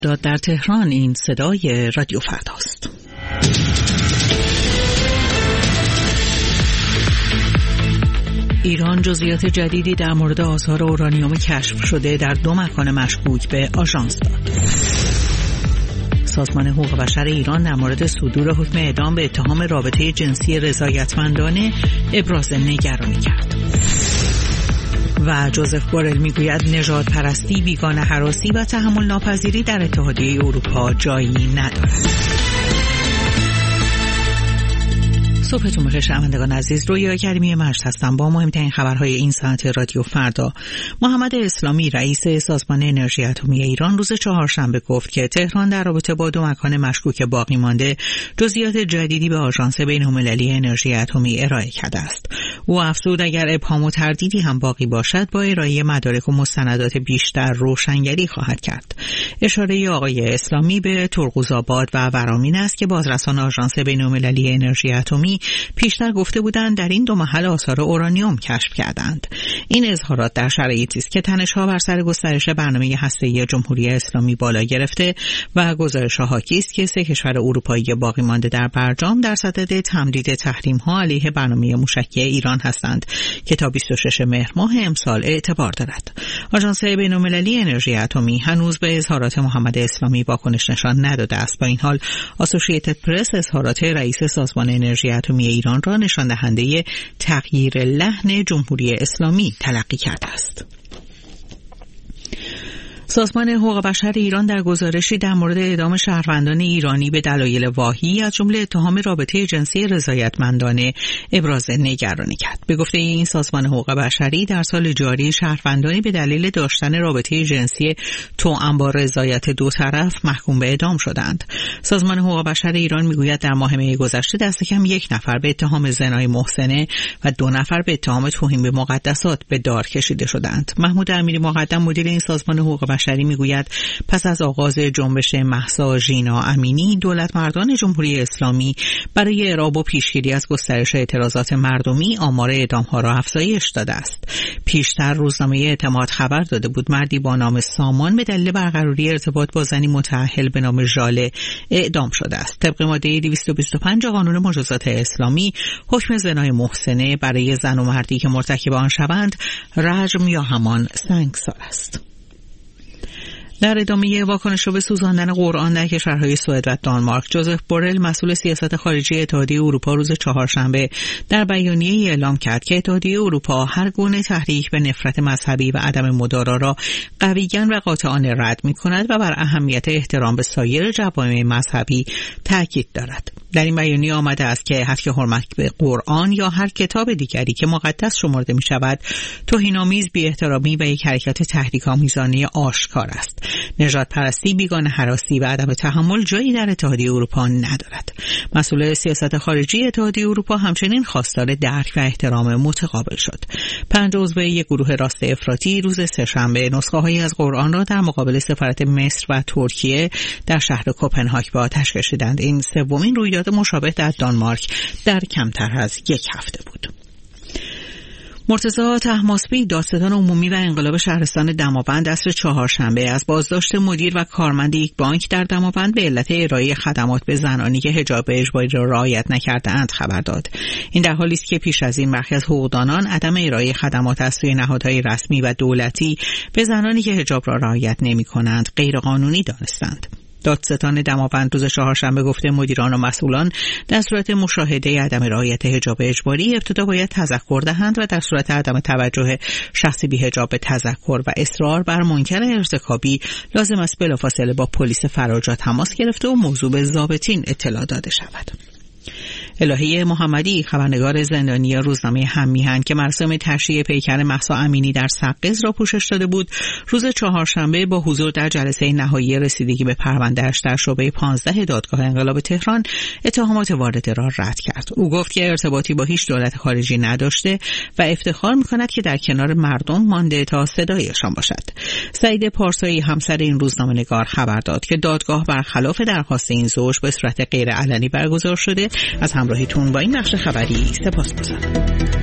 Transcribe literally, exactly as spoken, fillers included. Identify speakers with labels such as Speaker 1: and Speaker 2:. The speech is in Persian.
Speaker 1: در تهران این صدای رادیو فرداست. ایران جزئیات جدیدی در مورد آثار اورانیوم کشف شده در دو مکان مشکوک به آژانس داد. سازمان حقوق بشر ایران در مورد صدور حکم اعدام به اتهام رابطه جنسی رضایتمندانه ابراز نگرانی کرد. و جوزف بورل میگوید نژاد پرستی، بیگانه هراسی و تحمل ناپذیری در اتحادیه اروپا جایی ندارد. صبحتون بخیر شنوندگان عزیز، رویا کریمی مجد هستم با مهمترین خبرهای این ساعت رادیو فردا. محمد اسلامی رئیس سازمان انرژی اتمی ایران روز چهارشنبه گفت که تهران در رابطه با دو مکان مشکوک باقی مانده جزئیات جدیدی به آژانس بین‌المللی انرژی اتمی ارائه کرده است. او افزود اگر ابهام و تردیدی هم باقی باشد با ارائه مدارک و مستندات بیشتر روشنگری خواهد کرد. اشاره آقای اسلامی به ترقوزآباد و ورامین است که بازرسان آژانس بین‌المللی انرژی اتمی پیشتر گفته بودند در این دو محل آثار اورانیوم کشف کردند. این اظهارات در شرایطی است که تنش‌ها بر سر گسترش برنامه هسته‌ای جمهوری اسلامی بالا گرفته و گزارش‌ها حاکی است که سه کشور اروپایی باقی مانده در برجام در صدد تمدید تحریم‌ها علیه برنامه موشکی ایران هستند که تا بیست و ششم مهر ماه امسال اعتبار دارد. آژانس بین‌المللی انرژی اتمی هنوز به اظهارات محمد اسلامی واکنش نشان نداده است. با این حال اسوسییتد پرس اظهارات رئیس سازمان انرژی اتمی ایران را نشان دهنده تغییر لحن جمهوری اسلامی تلقی کرده است. سازمان حقوق بشر ایران در گزارشی در مورد اعدام شهروندان ایرانی به دلایل واهی از جمله اتهام رابطه جنسی رضایتمندانه ابراز نگرانی کرد. به گفته این سازمان حقوق بشری در سال جاری شهروندانی به دلیل داشتن رابطه جنسی توأم با رضایت دو طرف محکوم به اعدام شدند. سازمان حقوق بشر ایران میگوید در ماه می گذشته دست کم یک نفر به اتهام زنای محسنه و دو نفر به اتهام توهین به مقدسات به دار کشیده شدند. محمود امیری مقدم مدیر این سازمان حقوق بشری میگوید پس از آغاز جنبش مهسا ژینا امینی دولت مردان جمهوری اسلامی برای اعراب و پیشگیری از گسترش اعتراضات مردمی آمار اعدام‌ها را افزایش داده است. پیشتر روزنامه اعتماد خبر داده بود مردی با نام سامان به دلیل برقراری ارتباط با زنی متأهل به نام ژاله اعدام شده است. طبق ماده دویست و بیست و پنج قانون مجازات اسلامی حکم زنای محسنه برای زن و مردی که مرتکب آن شوند رجم یا همان سنگسار است. در ادامه واکنش به سوزاندن قرآن در کشورهای سوئد و دانمارک، جوزف بورل مسئول سیاست خارجی اتحادیه اروپا روز چهارشنبه در بیانیه‌ای اعلام کرد که اتحادیه اروپا هر گونه تحریک به نفرت مذهبی و عدم مدارا را قویاً و قاطعانه رد می‌کند و بر اهمیت احترام به سایر جوامع مذهبی تاکید دارد. در این بیانیه آمده است که هر که حرمت به قرآن یا هر کتاب دیگری که مقدس شمرده می شود توهین‌آمیز، بی‌احترامی و یک حرکت تحریک‌آمیزانه آشکار است. نژاد پرستی، بیگانه هراسی و عدم تحمل جایی در اتحادیه اروپا ندارد. مسئول سیاست خارجی اتحادیه اروپا همچنین خواستار درک و احترام متقابل شد. پنج عضو یک گروه راست افراطی روز سه‌شنبه نسخه‌هایی از قرآن را در مقابل سفارت مصر و ترکیه در شهر کوپنهاگ به آتش کشیدند. این سومین رویداد مشابه در دانمارک در کمتر از یک هفته بود. مرتضی طهماسبی دادستان عمومی و انقلاب شهرستان دماوند عصر چهارشنبه از بازداشت مدیر و کارمند یک بانک در دماوند به علت ارائه خدمات به زنانی که حجاب اجباری را رعایت نکرده‌اند خبر داد. این در حالی است که پیش از این برخی از حقوقدانان عدم ارائه خدمات از سوی نهادهای رسمی و دولتی به زنانی که حجاب را رعایت نمی‌کنند غیرقانونی دانستند. دادستان دماوند روز چهارشنبه گفته مدیران و مسئولان در صورت مشاهده عدم رعایت حجاب اجباری ابتدا باید تذکر دهند و در صورت عدم توجه شخصی بی حجاب به تذکر و اصرار بر منکر ارتکابی لازم است بلافاصله با پلیس فراجا تماس گرفته و موضوع به ضابطین اطلاع داده شود. الهی محمدی خبرنگار زندانی روزنامه هم میهن که مراسم تشییع پیکر مهسا امینی در سقز را پوشش داده بود، روز چهارشنبه با حضور در جلسه نهایی رسیدگی به پرونده‌اش در شعبه پانزده دادگاه انقلاب تهران اتهامات وارده را رد کرد. او گفت که ارتباطی با هیچ دولت خارجی نداشته و افتخار می‌کند که در کنار مردم مانده تا صدایشان باشد. سعید پارسایی همسر این روزنامه‌نگار خبر داد که دادگاه برخلاف درخواست این زوج به صورت غیر علنی برگزار شده. از همراهیتون با این بخش خبری سپاسگزارم.